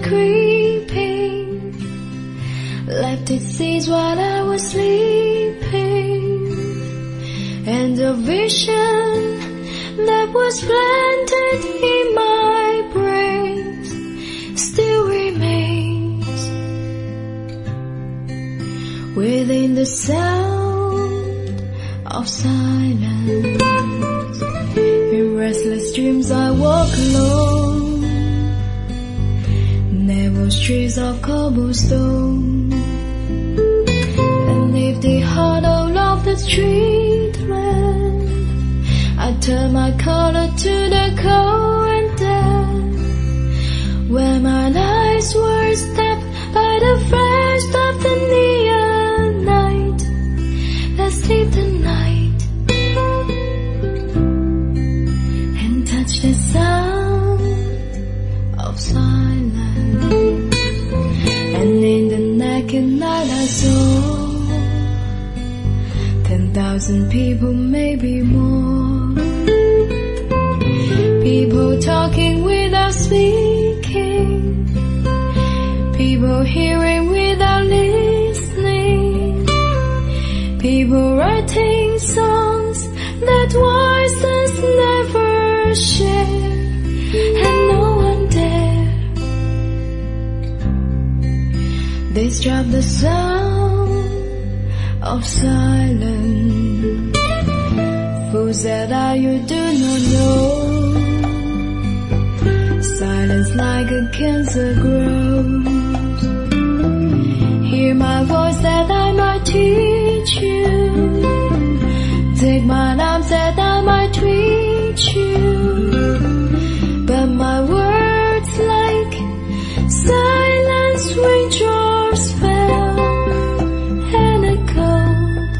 creeping, left its seeds while I was sleeping, and the vision that was planted in my brain still remains within the sound of silence. In restless dreams I walk alone, narrow streets of cobblestone, and if the huddle of the street lamp, I turn my collar to the cold and damp, where my eyes were stabbed by the flash of the neon night. Let's sleep the night and touch the sound of silence. And in the naked night I saw 10,000 people, maybe more, people talking without speaking, people hearing without listening, people writing songs that voices never share, and no one dare disrupt the sound of silence. Fools that are you do not know, silence like a cancer grows. Hear my voice that I might teach you, take my arms that I might reach you, but my words like silence raindrops fell and echoed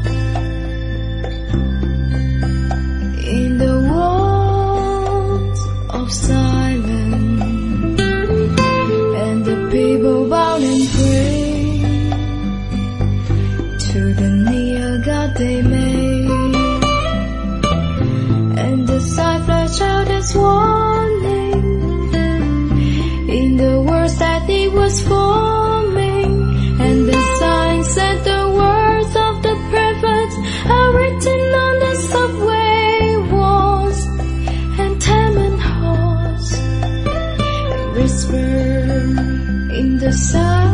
in the walls of silence, and the people bowed and prayed to the near God they made, and the sign flashed out its warning in the words that it was forming, and the sign said the words of the prophets are written on the subway walls and tenement halls, whisper in the sound